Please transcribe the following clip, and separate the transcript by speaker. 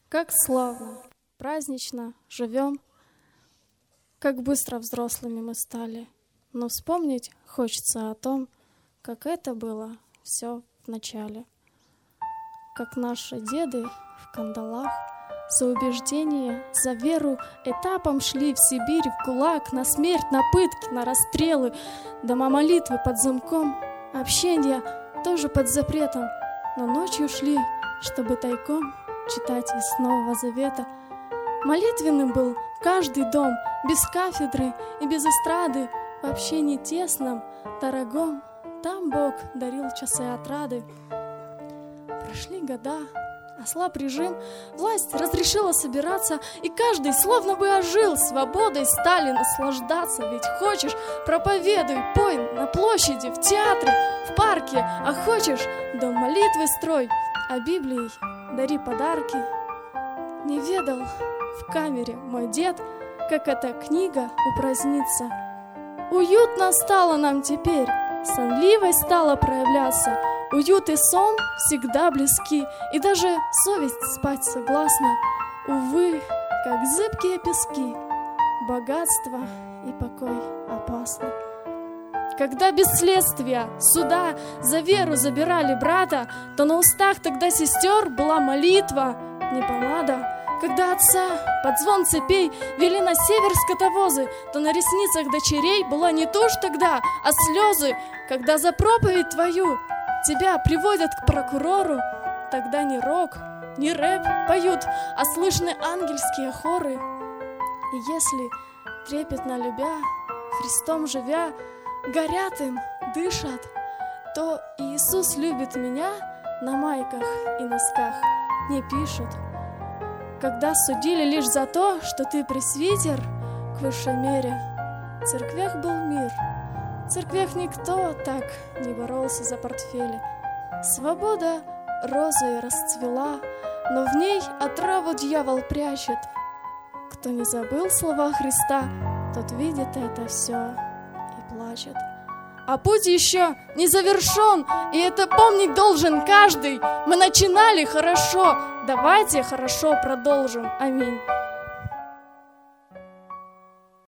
Speaker 1: Как славно, празднично живем, как быстро взрослыми мы стали. Но вспомнить хочется о том, как это было все в начале. Как наши деды в кандалах за убеждение, за веру этапом шли в Сибирь, в ГУЛАГ, на смерть, на пытки, на расстрелы, дома молитвы под замком, общение тоже под запретом, но ночью шли, чтобы тайком читать из Нового Завета. Молитвенным был каждый дом, без кафедры и без эстрады, в общении тесном, дорогом, там Бог дарил часы отрады. Прошли года, ослаб режим, власть разрешила собираться, и каждый словно бы ожил, свободой стали наслаждаться. Ведь хочешь, проповедуй, пой на площади, в театре, в парке, а хочешь, дом молитвы строй, а Библией дари подарки. Не ведал в камере мой дед, как эта книга упразднится. Уютно стало нам теперь, сонливость стала проявляться. Уют и сон всегда близки, и даже совесть спать согласна. Увы, как зыбкие пески, богатство и покой опасны. Когда без следствия, суда за веру забирали брата, то на устах тогда сестер была молитва, не помада. Когда отца под звон цепей вели на север скотовозы, то на ресницах дочерей была не тушь тогда, а слезы. Когда за проповедь твою тебя приводят к прокурору, тогда ни рок, ни рэп поют, а слышны ангельские хоры. И если, трепетно любя, Христом живя, горят им, дышат, то Иисус любит меня на майках и носках не пишут. Когда судили лишь за то, что ты пресвитер к высшей мере, в церквях был мир, в церквях никто так не боролся за портфели. Свобода розой расцвела, но в ней отраву дьявол прячет. Кто не забыл слова Христа, тот видит это все и плачет. А путь еще не завершен, и это помнить должен каждый. Мы начинали хорошо, давайте хорошо продолжим. Аминь.